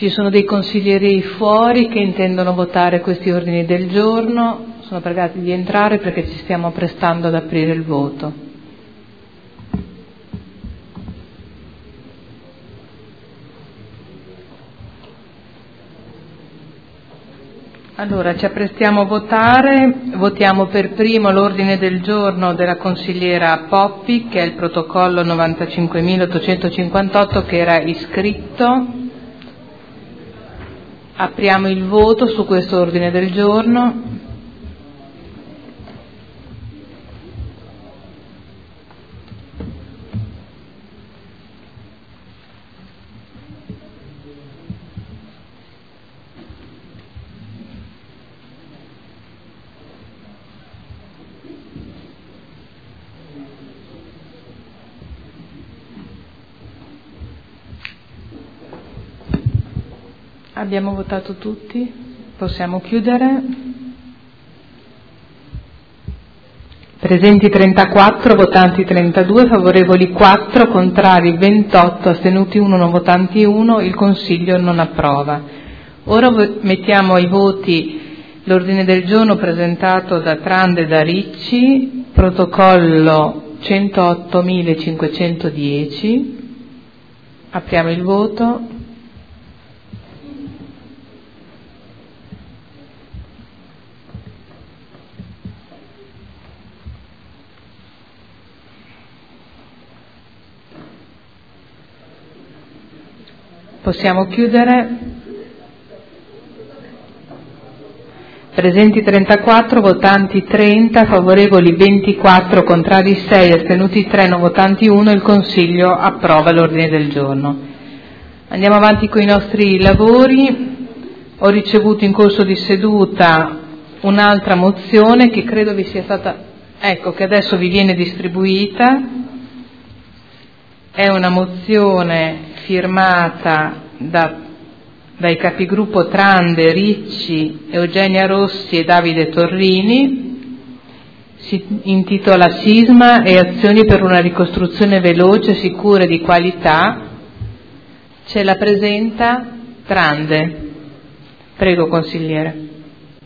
Ci sono dei consiglieri fuori che intendono votare questi ordini del giorno, sono pregati di entrare perché ci stiamo prestando ad aprire il voto. Allora, ci apprestiamo a votare, votiamo per primo l'ordine del giorno della consigliera Poppi, che è il protocollo 95.858 che era iscritto. Apriamo il voto su questo ordine del giorno. Abbiamo votato tutti? Possiamo chiudere? Presenti 34, votanti 32, favorevoli 4, contrari 28, astenuti 1, non votanti 1, il Consiglio non approva. Ora mettiamo ai voti l'ordine del giorno presentato da Trande e da Ricci, protocollo 108.510. Apriamo il voto. Possiamo chiudere. Presenti 34, votanti 30, favorevoli 24, contrari 6, astenuti 3, non votanti 1, il Consiglio approva l'ordine del giorno. Andiamo avanti con i nostri lavori. Ho ricevuto in corso di seduta un'altra mozione che credo vi sia stata, che adesso vi viene distribuita. È una mozione firmata dai capigruppo Trande, Ricci, Eugenia Rossi e Davide Torrini. Si intitola Sisma e azioni per una ricostruzione veloce, sicura e di qualità. Ce la presenta Trande. Prego, consigliere.